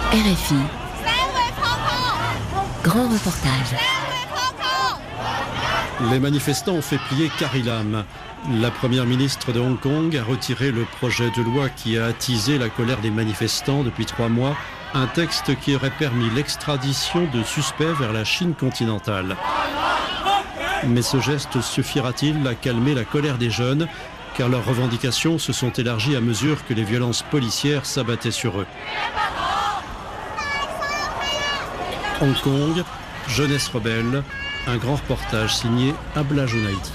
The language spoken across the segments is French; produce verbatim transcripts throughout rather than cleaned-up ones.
R F I. Grand reportage. Les manifestants ont fait plier Carrie Lam. La première ministre de Hong Kong a retiré le projet de loi qui a attisé la colère des manifestants depuis trois mois, un texte qui aurait permis l'extradition de suspects vers la Chine continentale. Mais ce geste suffira-t-il à calmer la colère des jeunes, car leurs revendications se sont élargies à mesure que les violences policières s'abattaient sur eux. Hong Kong, jeunesse rebelle, un grand reportage signé Abla Jounaïdi.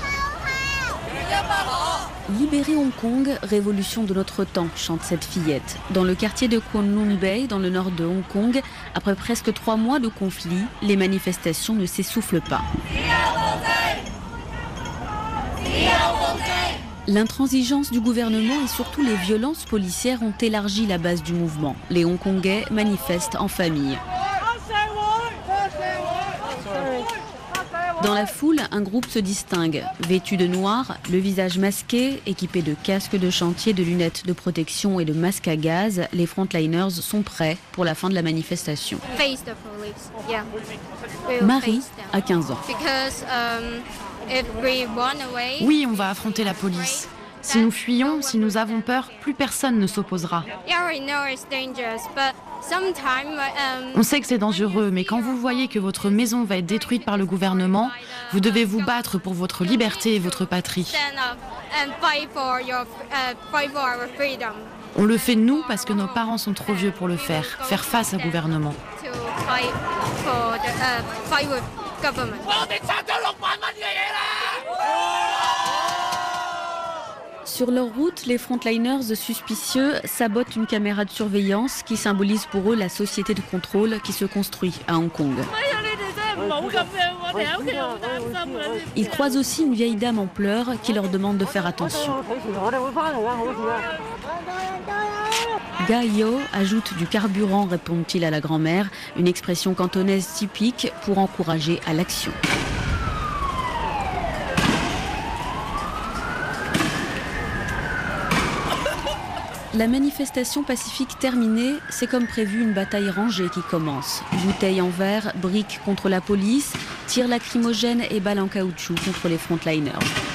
Libérer Hong Kong, révolution de notre temps, chante cette fillette. Dans le quartier de Kowloon Bay, dans le nord de Hong Kong, après presque trois mois de conflit, les manifestations ne s'essoufflent pas. L'intransigeance du gouvernement et surtout les violences policières ont élargi la base du mouvement. Les Hongkongais manifestent en famille. Dans la foule, un groupe se distingue. Vêtu de noir, le visage masqué, équipé de casques de chantier, de lunettes de protection et de masques à gaz, les frontliners sont prêts pour la fin de la manifestation. Marie a quinze ans. Oui, on va affronter la police. Si nous fuyons, si nous avons peur, plus personne ne s'opposera. On sait que c'est dangereux, mais quand vous voyez que votre maison va être détruite par le gouvernement, vous devez vous battre pour votre liberté et votre patrie. On le fait nous parce que nos parents sont trop vieux pour le faire, faire face au gouvernement. Sur leur route, les frontliners suspicieux sabotent une caméra de surveillance qui symbolise pour eux la société de contrôle qui se construit à Hong Kong. Ils croisent aussi une vieille dame en pleurs qui leur demande de faire attention. Gaio ajoute du carburant, répond-il à la grand-mère, une expression cantonaise typique pour encourager à l'action. La manifestation pacifique terminée, c'est comme prévu une bataille rangée qui commence. Bouteilles en verre, briques contre la police, tirs lacrymogènes et balles en caoutchouc contre les frontliners.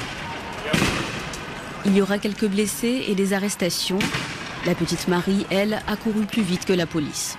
Il y aura quelques blessés et des arrestations. La petite Marie, elle, a couru plus vite que la police.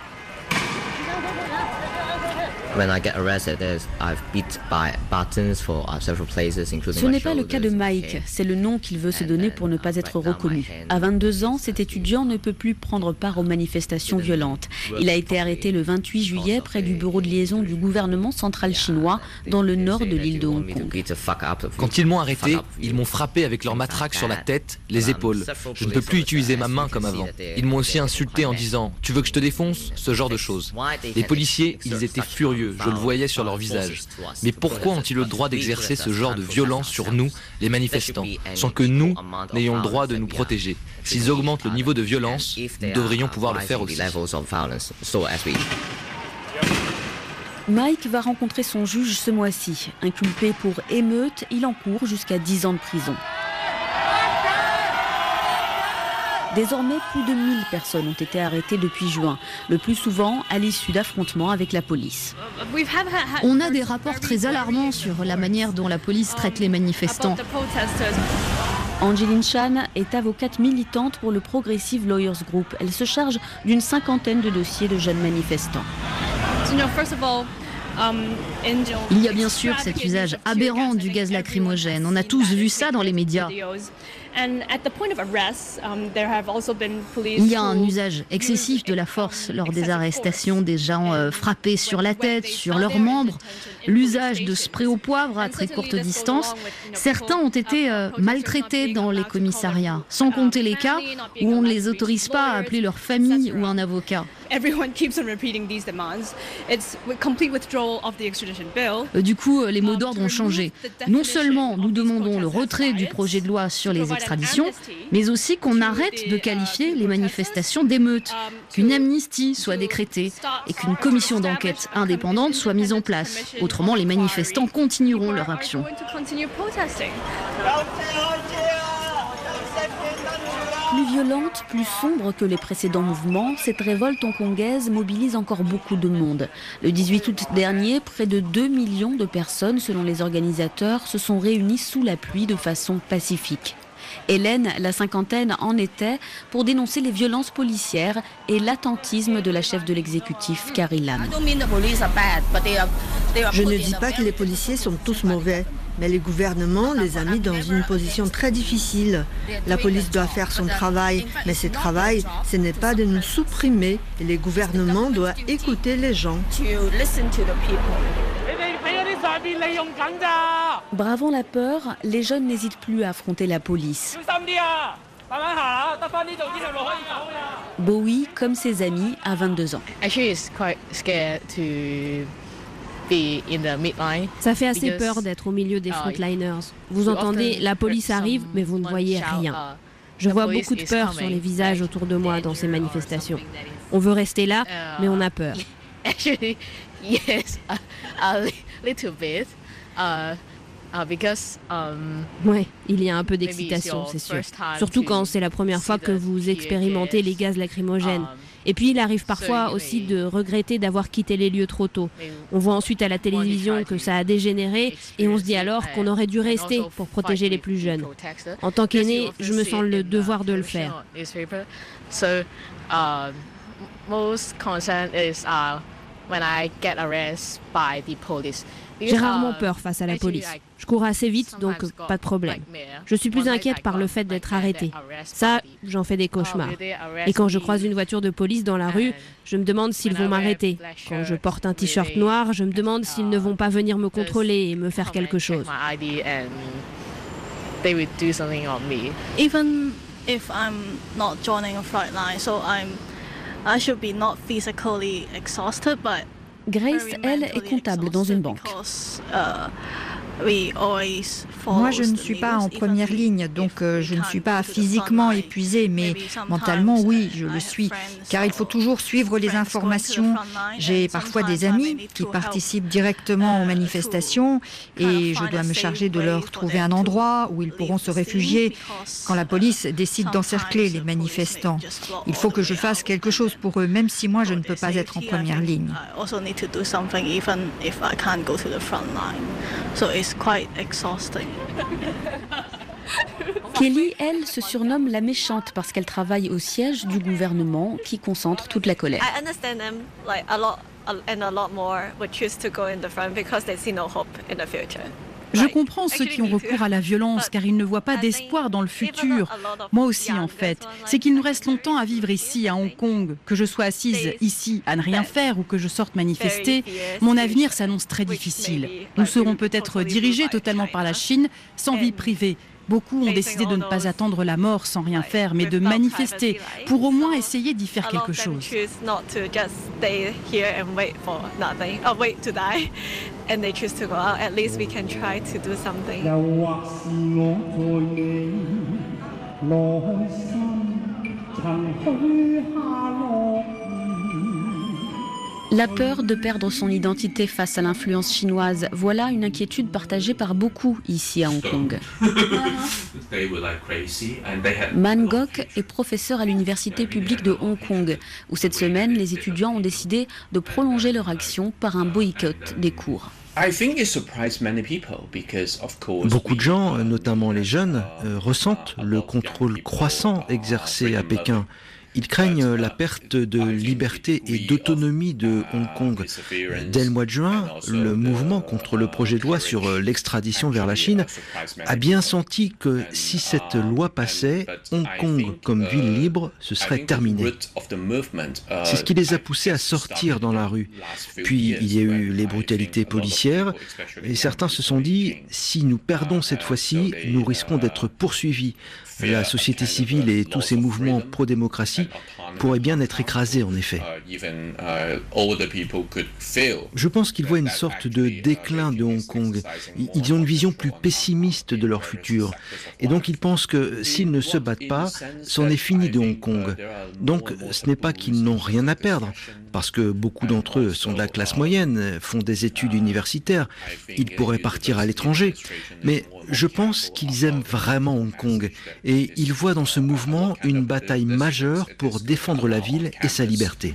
Ce n'est pas le cas de Mike, c'est le nom qu'il veut se donner pour ne pas être reconnu. À vingt-deux ans, cet étudiant ne peut plus prendre part aux manifestations violentes. Il a été arrêté le vingt-huit juillet près du bureau de liaison du gouvernement central chinois dans le nord de l'île de Hong Kong. Quand ils m'ont arrêté, ils m'ont frappé avec leur matraque sur la tête, les épaules. Je ne peux plus utiliser ma main comme avant. Ils m'ont aussi insulté en disant « Tu veux que je te défonce ?» Ce genre de choses. Les policiers, ils étaient furieux. Je le voyais sur leur visage. Mais pourquoi ont-ils le droit d'exercer ce genre de violence sur nous, les manifestants, sans que nous n'ayons le droit de nous protéger? S'ils augmentent le niveau de violence, nous devrions pouvoir le faire aussi. Mike va rencontrer son juge ce mois-ci. Inculpé pour émeute, il encourt jusqu'à dix ans de prison. Désormais, plus de mille personnes ont été arrêtées depuis juin, le plus souvent à l'issue d'affrontements avec la police. On a des rapports très alarmants sur la manière dont la police traite les manifestants. Angeline Chan est avocate militante pour le Progressive Lawyers Group. Elle se charge d'une cinquantaine de dossiers de jeunes manifestants. Il y a bien sûr cet usage aberrant du gaz lacrymogène. On a tous vu ça dans les médias. Il y a un usage excessif de la force lors des arrestations, des gens euh, frappés sur la tête, sur leurs membres, l'usage de spray au poivre à très courte distance. Certains ont été euh, maltraités dans les commissariats, sans compter les cas où on ne les autorise pas à appeler leur famille ou un avocat. Du coup, les mots d'ordre ont changé. Non seulement nous demandons le retrait du projet de loi sur les extraditions, mais aussi qu'on arrête de qualifier les manifestations d'émeutes, qu'une amnistie soit décrétée et qu'une commission d'enquête indépendante soit mise en place. Autrement, les manifestants continueront leur action. Plus violente, plus sombre que les précédents mouvements, cette révolte hongkongaise mobilise encore beaucoup de monde. Le dix-huit août dernier, près de deux millions de personnes, selon les organisateurs, se sont réunies sous la pluie de façon pacifique. Hélène, la cinquantaine, en était pour dénoncer les violences policières et l'attentisme de la chef de l'exécutif, Carrie Lam. Je ne dis pas que les policiers sont tous mauvais, mais le gouvernement les a mis dans une position très difficile. La police doit faire son travail, mais ce travail, ce n'est pas de nous supprimer et le gouvernement doit écouter les gens. Bravant la peur, les jeunes n'hésitent plus à affronter la police. Bowie, comme ses amis, a vingt-deux ans. Ça fait assez peur d'être au milieu des frontliners. Vous entendez, la police arrive, mais vous ne voyez rien. Je vois beaucoup de peur sur les visages autour de moi dans ces manifestations. On veut rester là, mais on a peur. Ouais, il y a un peu d'excitation, c'est sûr. Surtout quand c'est la première fois que vous expérimentez les gaz lacrymogènes. Et puis il arrive parfois aussi de regretter d'avoir quitté les lieux trop tôt. On voit ensuite à la télévision que ça a dégénéré et on se dit alors qu'on aurait dû rester pour protéger les plus jeunes. En tant qu'aîné, je me sens le devoir de le faire. J'ai rarement peur face à la police. Je cours assez vite, donc pas de problème. Je suis plus inquiète par le fait d'être arrêtée. Ça, j'en fais des cauchemars. Et quand je croise une voiture de police dans la rue, je me demande s'ils vont m'arrêter. Quand je porte un t-shirt noir, je me demande s'ils ne vont pas venir me contrôler et me faire quelque chose. Even if I'm not joining a front line, so I'm, I should be not physically exhausted, but Grace, elle, est comptable dans une banque. Moi, je ne suis pas en première ligne, donc euh, je ne suis pas physiquement épuisée, mais mentalement, oui, je le suis, car il faut toujours suivre les informations. J'ai parfois des amis qui participent directement aux manifestations et je dois me charger de leur trouver un endroit où ils pourront se réfugier quand la police décide d'encercler les manifestants. Il faut que je fasse quelque chose pour eux, même si moi, je ne peux pas être en première ligne. Kelly, elle, se surnomme la méchante parce qu'elle travaille au siège du gouvernement qui concentre toute la colère. Je comprends ceux qui ont recours à la violence car ils ne voient pas d'espoir dans le futur. Moi aussi en fait. C'est qu'il nous reste longtemps à vivre ici à Hong Kong. Que je sois assise ici à ne rien faire ou que je sorte manifester, mon avenir s'annonce très difficile. Nous serons peut-être dirigés totalement par la Chine, sans vie privée. Beaucoup ont décidé de ne pas attendre la mort sans rien faire, mais de manifester pour au moins essayer d'y faire quelque chose. La peur de perdre son identité face à l'influence chinoise, voilà une inquiétude partagée par beaucoup ici à Hong Kong. Man Gok est professeur à l'université publique de Hong Kong, où cette semaine, les étudiants ont décidé de prolonger leur action par un boycott des cours. Beaucoup de gens, notamment les jeunes, ressentent le contrôle croissant exercé à Pékin. Ils craignent la perte de liberté et d'autonomie de Hong Kong. Dès le mois de juin, le mouvement contre le projet de loi sur l'extradition vers la Chine a bien senti que si cette loi passait, Hong Kong comme ville libre, ce serait terminé. C'est ce qui les a poussés à sortir dans la rue. Puis il y a eu les brutalités policières et certains se sont dit, si nous perdons cette fois-ci, nous risquons d'être poursuivis. La société civile et tous ces mouvements pro-démocratie pourraient bien être écrasés en effet. Je pense qu'ils voient une sorte de déclin de Hong Kong. Ils ont une vision plus pessimiste de leur futur. Et donc ils pensent que s'ils ne se battent pas, c'en est fini de Hong Kong. Donc ce n'est pas qu'ils n'ont rien à perdre, parce que beaucoup d'entre eux sont de la classe moyenne, font des études universitaires. Ils pourraient partir à l'étranger. Mais Je pense qu'ils aiment vraiment Hong Kong et ils voient dans ce mouvement une bataille majeure pour défendre la ville et sa liberté.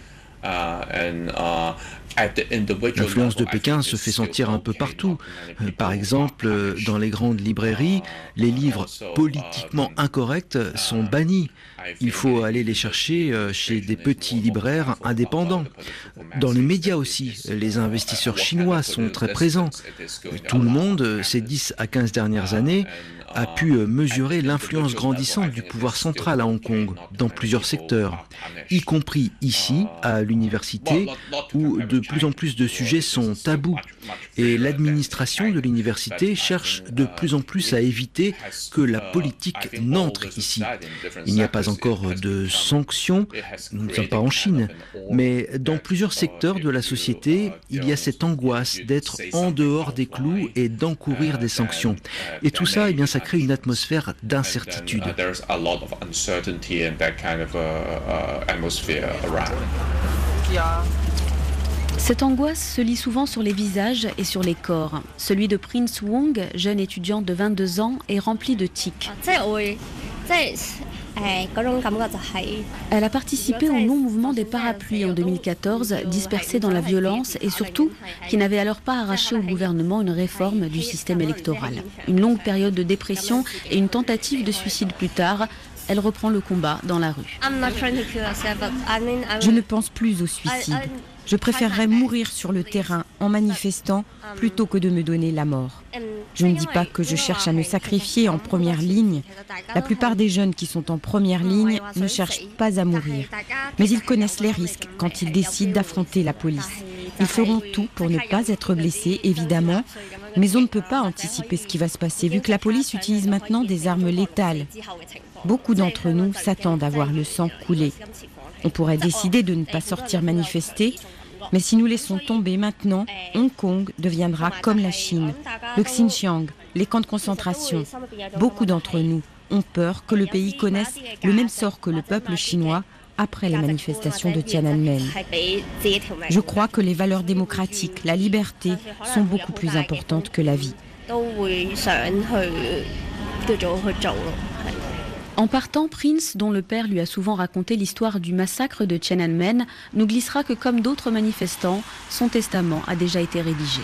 L'influence de Pékin se fait sentir un peu partout. Par exemple, dans les grandes librairies, les livres politiquement incorrects sont bannis. Il faut aller les chercher chez des petits libraires indépendants. Dans les médias aussi, les investisseurs chinois sont très présents. Tout le monde, ces dix à quinze dernières années, a pu mesurer l'influence grandissante du pouvoir central à Hong Kong dans plusieurs secteurs, y compris ici, à l'université, où de plus en plus de sujets sont tabous. Et l'administration de l'université cherche de plus en plus à éviter que la politique n'entre ici. Il n'y a pas encore de sanctions, nous ne sommes pas en Chine, mais dans plusieurs secteurs de la société, il y a cette angoisse d'être en dehors des clous et d'encourir des sanctions. Et tout ça, eh bien, ça crée une atmosphère d'incertitude. Cette angoisse se lit souvent sur les visages et sur les corps. Celui de Prince Wong, jeune étudiante de vingt-deux ans, est rempli de tics. Elle a participé au non-mouvement des parapluies en deux mille quatorze, dispersé dans la violence et surtout qui n'avait alors pas arraché au gouvernement une réforme du système électoral. Une longue période de dépression et une tentative de suicide plus tard. Elle reprend le combat dans la rue. Je ne pense plus au suicide. Je préférerais mourir sur le terrain en manifestant plutôt que de me donner la mort. Je ne dis pas que je cherche à me sacrifier en première ligne. La plupart des jeunes qui sont en première ligne ne cherchent pas à mourir. Mais ils connaissent les risques quand ils décident d'affronter la police. Ils feront tout pour ne pas être blessés, évidemment, mais on ne peut pas anticiper ce qui va se passer vu que la police utilise maintenant des armes létales. Beaucoup d'entre nous s'attendent à voir le sang couler. On pourrait décider de ne pas sortir manifester, mais si nous laissons tomber maintenant, Hong Kong deviendra comme la Chine, le Xinjiang, les camps de concentration. Beaucoup d'entre nous ont peur que le pays connaisse le même sort que le peuple chinois après les manifestations de Tiananmen. Je crois que les valeurs démocratiques, la liberté, sont beaucoup plus importantes que la vie. En partant, Prince, dont le père lui a souvent raconté l'histoire du massacre de Tiananmen, nous glissera que comme d'autres manifestants, son testament a déjà été rédigé.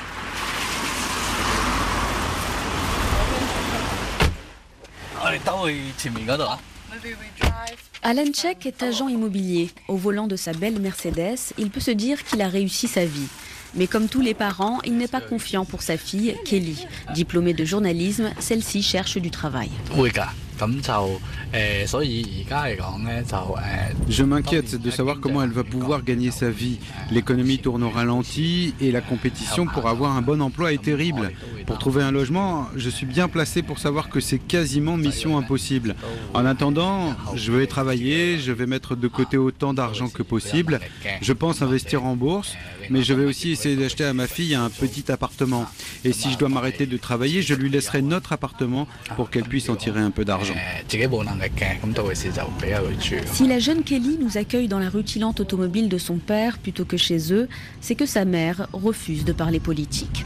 Alan Check est agent immobilier. Au volant de sa belle Mercedes, il peut se dire qu'il a réussi sa vie. Mais comme tous les parents, il n'est pas confiant pour sa fille, Kelly. Diplômée de journalisme, celle-ci cherche du travail. Je m'inquiète de savoir comment elle va pouvoir gagner sa vie. L'économie tourne au ralenti et la compétition pour avoir un bon emploi est terrible. Pour trouver un logement, je suis bien placé pour savoir que c'est quasiment mission impossible. En attendant, je vais travailler, je vais mettre de côté autant d'argent que possible. Je pense investir en bourse, mais je vais aussi essayer d'acheter à ma fille un petit appartement. Et si je dois m'arrêter de travailler, je lui laisserai notre appartement pour qu'elle puisse en tirer un peu d'argent. Si la jeune Kelly nous accueille dans la rutilante automobile de son père plutôt que chez eux, c'est que sa mère refuse de parler politique.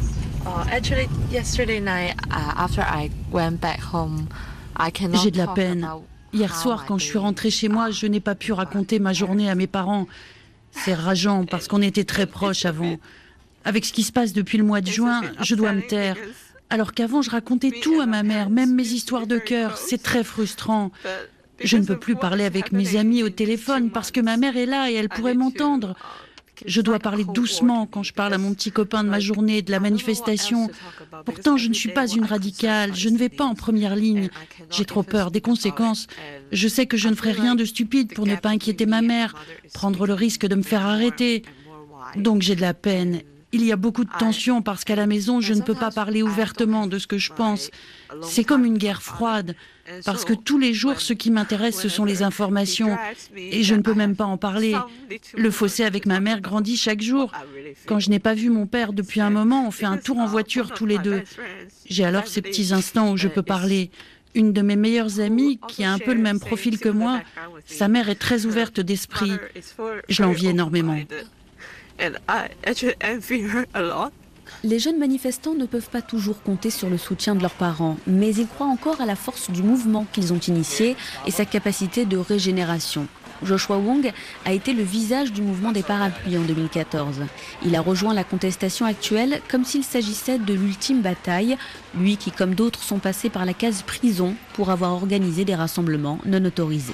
J'ai de la peine. Hier soir, quand je suis rentrée chez moi, je n'ai pas pu raconter ma journée à mes parents. C'est rageant parce qu'on était très proches avant. Avec ce qui se passe depuis le mois de juin, je dois me taire. Alors qu'avant, je racontais tout à ma mère, même mes histoires de cœur. C'est très frustrant. Je ne peux plus parler avec mes amis au téléphone parce que ma mère est là et elle pourrait m'entendre. Je dois parler doucement quand je parle à mon petit copain de ma journée, de la manifestation. Pourtant, je ne suis pas une radicale, je ne vais pas en première ligne. J'ai trop peur des conséquences. Je sais que je ne ferai rien de stupide pour ne pas inquiéter ma mère, prendre le risque de me faire arrêter. Donc j'ai de la peine. Il y a beaucoup de tensions parce qu'à la maison, je ne peux pas parler ouvertement de ce que je pense. C'est comme une guerre froide, parce que tous les jours, ce qui m'intéresse, ce sont les informations. Et je ne peux même pas en parler. Le fossé avec ma mère grandit chaque jour. Quand je n'ai pas vu mon père depuis un moment, on fait un tour en voiture tous les deux. J'ai alors ces petits instants où je peux parler. Une de mes meilleures amies, qui a un peu le même profil que moi, sa mère est très ouverte d'esprit. Je l'envie énormément. Les jeunes manifestants ne peuvent pas toujours compter sur le soutien de leurs parents, mais ils croient encore à la force du mouvement qu'ils ont initié et sa capacité de régénération. Joshua Wong a été le visage du mouvement des parapluies en deux mille quatorze. Il a rejoint la contestation actuelle comme s'il s'agissait de l'ultime bataille, lui qui, comme d'autres, sont passés par la case prison pour avoir organisé des rassemblements non autorisés.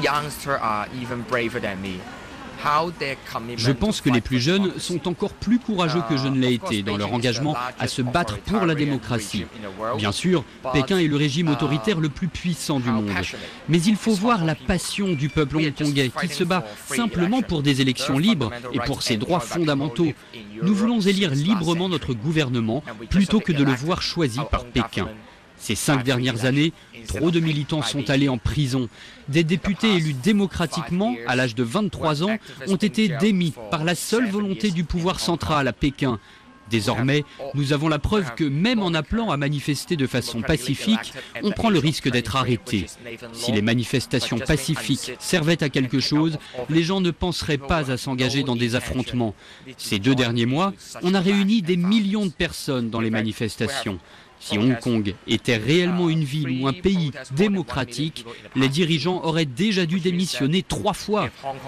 Je pense que les plus jeunes sont encore plus courageux que je ne l'ai été dans leur engagement à se battre pour la démocratie. Bien sûr, Pékin est le régime autoritaire le plus puissant du monde. Mais il faut voir la passion du peuple hongkongais qui se bat simplement pour des élections libres et pour ses droits fondamentaux. Nous voulons élire librement notre gouvernement plutôt que de le voir choisi par Pékin. Ces cinq dernières années, trop de militants sont allés en prison. Des députés élus démocratiquement, à l'âge de vingt-trois ans, ont été démis par la seule volonté du pouvoir central à Pékin. Désormais, nous avons la preuve que même en appelant à manifester de façon pacifique, on prend le risque d'être arrêté. Si les manifestations pacifiques servaient à quelque chose, les gens ne penseraient pas à s'engager dans des affrontements. Ces deux derniers mois, on a réuni des millions de personnes dans les manifestations. Si Hong Kong était réellement une ville ou un pays démocratique, les dirigeants auraient déjà dû démissionner trois fois.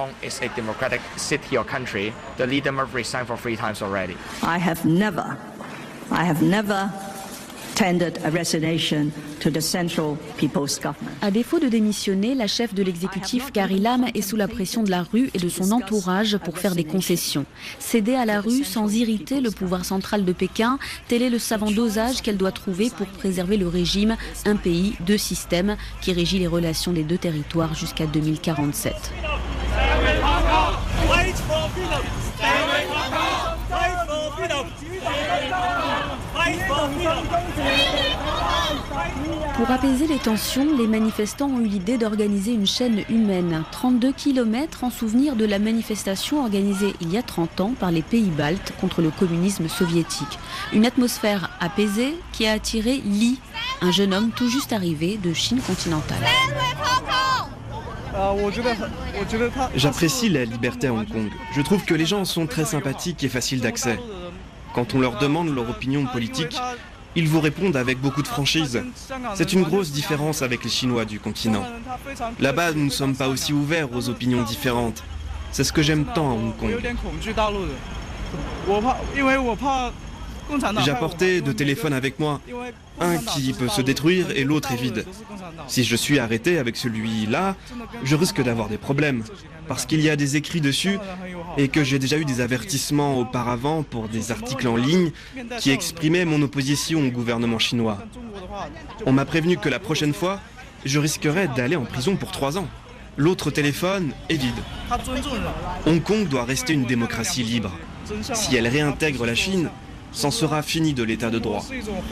I have never, I have never tendered a resignation to the Central People's Government. À défaut de démissionner, la chef de l'exécutif Carrie Lam est sous la pression de la rue et de son entourage pour faire des concessions. Céder à la rue sans irriter le pouvoir central de Pékin, tel est le savant dosage qu'elle doit trouver pour préserver le régime un pays, deux systèmes qui régit les relations des deux territoires jusqu'à deux mille quarante-sept. Pour apaiser les tensions, les manifestants ont eu l'idée d'organiser une chaîne humaine, trente-deux kilomètres en souvenir de la manifestation organisée il y a trente ans par les pays baltes contre le communisme soviétique. Une atmosphère apaisée qui a attiré Li, un jeune homme tout juste arrivé de Chine continentale. J'apprécie la liberté à Hong Kong. Je trouve que les gens sont très sympathiques et faciles d'accès. Quand on leur demande leur opinion politique, ils vous répondent avec beaucoup de franchise. C'est une grosse différence avec les Chinois du continent. Là-bas, nous ne sommes pas aussi ouverts aux opinions différentes. C'est ce que j'aime tant à Hong Kong. J'ai apporté deux téléphones avec moi, un qui peut se détruire et l'autre est vide. Si je suis arrêté avec celui-là, je risque d'avoir des problèmes, parce qu'il y a des écrits dessus et que j'ai déjà eu des avertissements auparavant pour des articles en ligne qui exprimaient mon opposition au gouvernement chinois. On m'a prévenu que la prochaine fois, je risquerais d'aller en prison pour trois ans. L'autre téléphone est vide. Hong Kong doit rester une démocratie libre. Si elle réintègre la Chine, c'en sera fini de l'état de droit.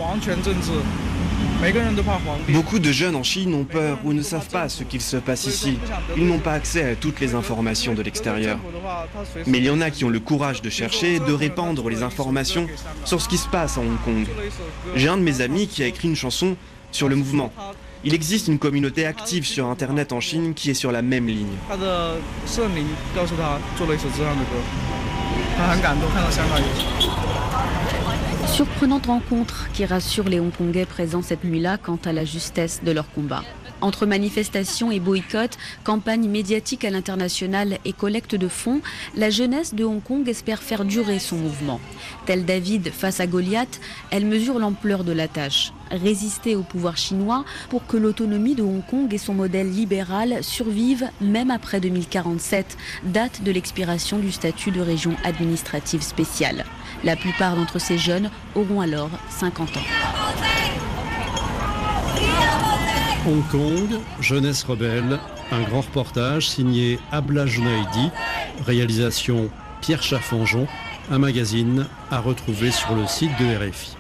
Beaucoup de jeunes en Chine ont peur ou ne savent pas ce qu'il se passe ici. Ils n'ont pas accès à toutes les informations de l'extérieur. Mais il y en a qui ont le courage de chercher et de répandre les informations sur ce qui se passe à Hong Kong. J'ai un de mes amis qui a écrit une chanson sur le mouvement. Il existe une communauté active sur Internet en Chine qui est sur la même ligne. Surprenante rencontre qui rassure les Hongkongais présents cette nuit-là quant à la justesse de leur combat. Entre manifestations et boycotts, campagne médiatique à l'international et collecte de fonds, la jeunesse de Hong Kong espère faire durer son mouvement. Tel David face à Goliath, elle mesure l'ampleur de la tâche. Résister au pouvoir chinois pour que l'autonomie de Hong Kong et son modèle libéral survivent même après deux mille quarante-sept, date de l'expiration du statut de région administrative spéciale. La plupart d'entre ces jeunes auront alors cinquante ans. Hong Kong, jeunesse rebelle, un grand reportage signé Abla Junaidi, réalisation Pierre Chaffanjon, un magazine à retrouver sur le site de R F I.